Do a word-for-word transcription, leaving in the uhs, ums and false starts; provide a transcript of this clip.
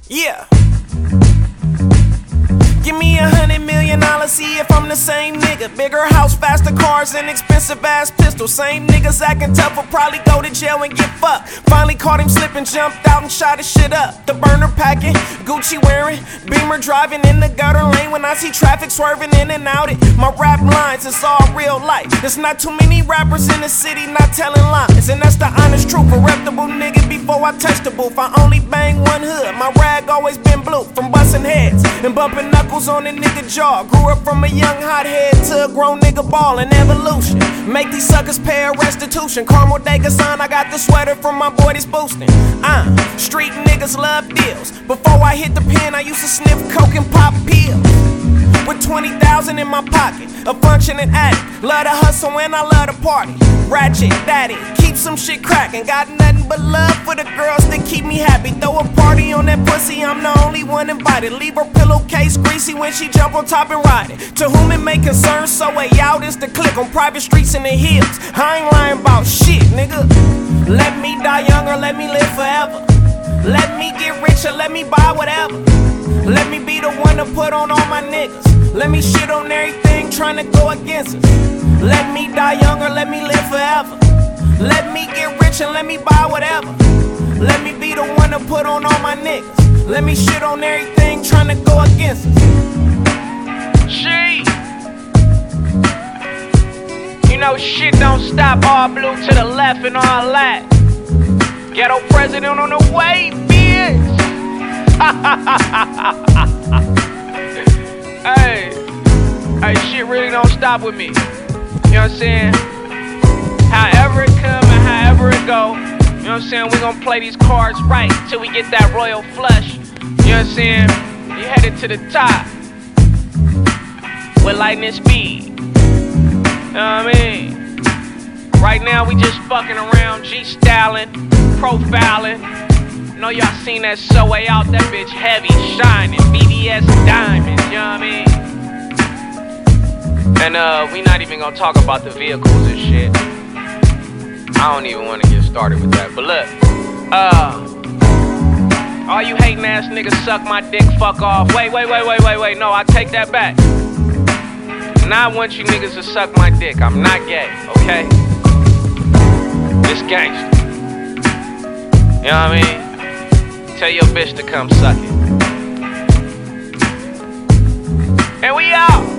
Yeah. Give me a hundred million dollars, see if I'm the same nigga. Bigger house, faster cars, and expensive ass pistols. Same niggas acting tough will probably go to jail and get fucked. Finally caught him slipping, jumped out and shot his shit up. The burner packing, Gucci wearing, Beamer driving in the gutter lane. When I see traffic swerving in and out it, my rap lines, it's all real life. There's not too many rappers in the city not telling lies, and that's the honest truth. A reputable nigga before I touch the booth. I only bang one hood, my rag always been blue. From busting heads and bumping knuckles on a nigga jaw. Grew up from a young hothead to a grown nigga ballin'. Evolution, make these suckers pay a restitution. Carmel Degasan, I got the sweater from my boy that's boosting. Uh, street niggas love deals. Before I hit the pen, I used to sniff coke and pop pills. With twenty thousand in my pocket, a functioning addict. Love to hustle and I love to party. Ratchet, daddy, keep some shit crackin'. Got nothing but love for the girls that keep me happy. Throw a party on that pussy, I'm the only one invited. Leave her pillowcase greasy when she jump on top and ride it. To whom it may concern, so way out is the click on private streets in the hills. I ain't lying about shit, nigga. Let me die young or let me live forever. Let me get rich or let me buy whatever. Let me be the one to put on all my niggas. Let me shit on everything trying to go against us. Let me die young or let me live forever. Let me get rich and let me buy whatever. Let me be the one to put on all my niggas. Let me shit on everything trying to go against us. She, you know shit don't stop, all blue to the left and all that. Ghetto president on the way, bitch. Hey, hey, shit really don't stop with me. You know what I'm saying? However it come and however it go, you know what I'm saying? We gon' play these cards right till we get that royal flush. You know what I'm saying? You headed to the top with lightning speed. You know what I mean? Right now we just fucking around, G-styling, profiling. Know y'all seen that So Way Out, that bitch heavy, shining, B D S diamonds, you know what I mean? And uh, we not even gonna talk about the vehicles and shit. I don't even wanna get started with that, but look, uh, all you hating ass niggas suck my dick, fuck off. Wait, wait, wait, wait, wait, wait, no, I take that back. Now I want you niggas to suck my dick, I'm not gay, okay? This gangster. You know what I mean? Tell your bitch to come suck it. And we out.